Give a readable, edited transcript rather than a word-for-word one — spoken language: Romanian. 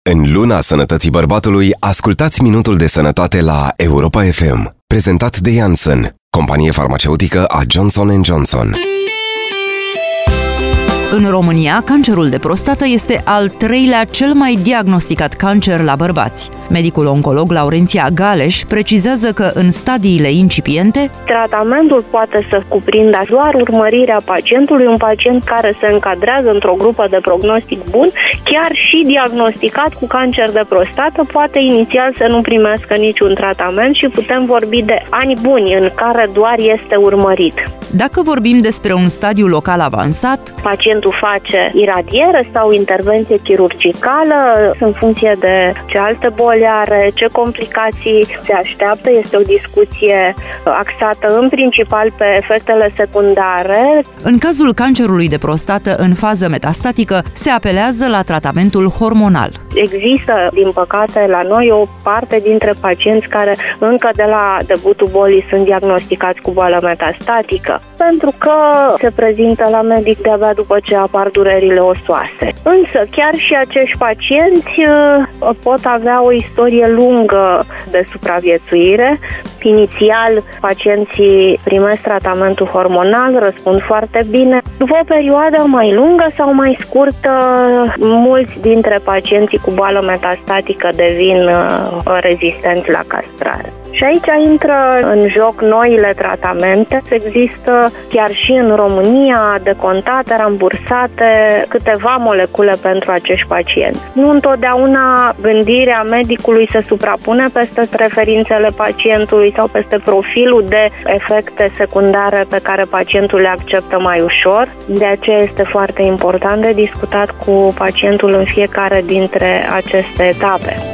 În luna sănătății bărbatului, ascultați Minutul de Sănătate la Europa FM, prezentat de Janssen, companie farmaceutică a Johnson & Johnson. În România, cancerul de prostată este al treilea cel mai diagnosticat cancer la bărbați. Medicul oncolog Laurenția Galeș precizează că în stadiile incipiente, tratamentul poate să cuprindă doar urmărirea pacientului, un pacient care se încadrează într-o grupă de prognostic bun, chiar și diagnosticat cu cancer de prostată, poate inițial să nu primească niciun tratament și putem vorbi de ani buni în care doar este urmărit. Dacă vorbim despre un stadiu local avansat, pacientul face iradiere sau intervenție chirurgicală în funcție de ce alte boli are, ce complicații se așteaptă. Este o discuție axată în principal pe efectele secundare. În cazul cancerului de prostată în fază metastatică, se apelează la tratamentul hormonal. Există, din păcate, la noi o parte dintre pacienți care încă de la debutul bolii sunt diagnosticați cu boală metastatică, pentru că se prezintă la medic de-abia după ce apar durerile osoase. Însă, chiar și acești pacienți pot avea o istorie lungă de supraviețuire. Inițial, pacienții primesc tratamentul hormonal, răspund foarte bine. După o perioadă mai lungă sau mai scurtă, mulți dintre pacienții cu boală metastatică devin rezistenți la castrare. Și aici intră în joc noile tratamente. Există chiar și în România decontate, rambursate câteva molecule pentru acești pacienți. Nu întotdeauna gândirea medicului se suprapune peste preferințele pacientului sau peste profilul de efecte secundare pe care pacientul le acceptă mai ușor. De aceea este foarte important de discutat cu pacientul în fiecare dintre aceste etape.